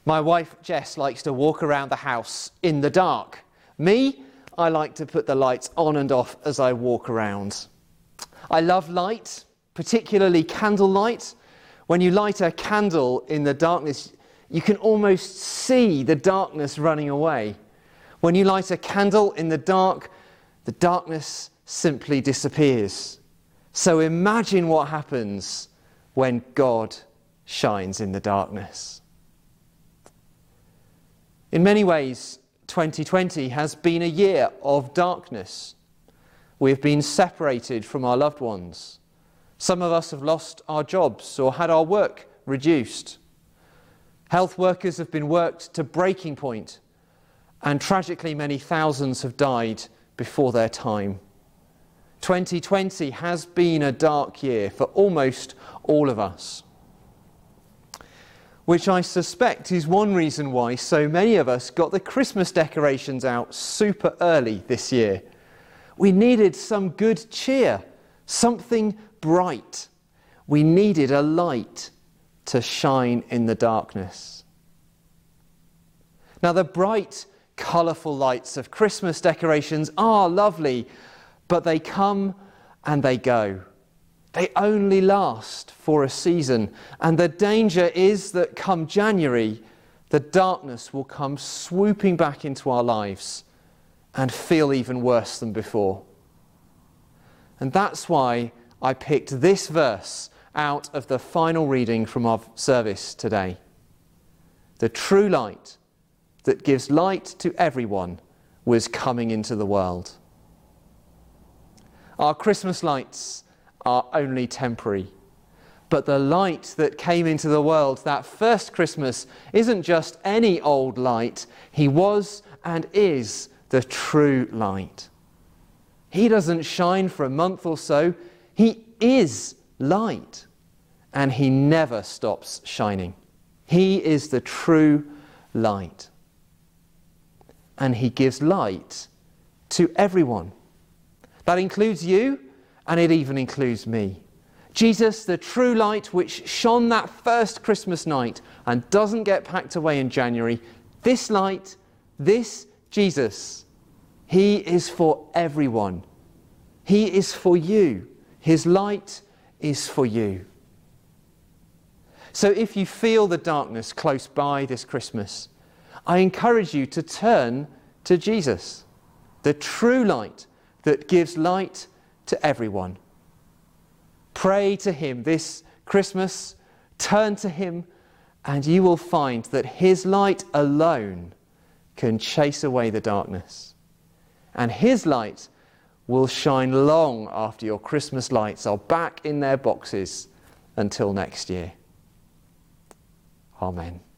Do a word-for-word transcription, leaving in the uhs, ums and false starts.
My wife Jess likes to walk around the house in the dark. Me, I like to put the lights on and off as I walk around. I love light, particularly candlelight. When you light a candle in the darkness, you can almost see the darkness running away. When you light a candle in the dark, the darkness simply disappears. So imagine what happens when God shines in the darkness. In many ways, twenty twenty has been a year of darkness. We've been separated from our loved ones. Some of us have lost our jobs or had our work reduced. Health workers have been worked to breaking point, and tragically many thousands have died before their time. twenty twenty has been a dark year for almost all of us, which I suspect is one reason why so many of us got the Christmas decorations out super early this year. We needed some good cheer, something bright. We needed a light to shine in the darkness. Now, the bright, colourful lights of Christmas decorations are lovely, but they come and they go. They only last for a season, and the danger is that come January, the darkness will come swooping back into our lives and feel even worse than before. And that's why I picked this verse out of the final reading from our service today. The true light that gives light to everyone was coming into the world. Our Christmas lights are only temporary, but the light that came into the world that first Christmas isn't just any old light. He was and is the true light. He doesn't shine for a month or so. He is light, and he never stops shining. He is the true light, and he gives light to everyone. That includes you, and it even includes me. Jesus, the true light which shone that first Christmas night and doesn't get packed away in January, this light, this Jesus, he is for everyone. He is for you. His light is for you. So if you feel the darkness close by this Christmas, I encourage you to turn to Jesus, the true light that gives light to everyone. Pray to him this Christmas, turn to him, and you will find that his light alone can chase away the darkness. And his light will shine long after your Christmas lights are back in their boxes until next year. Amen.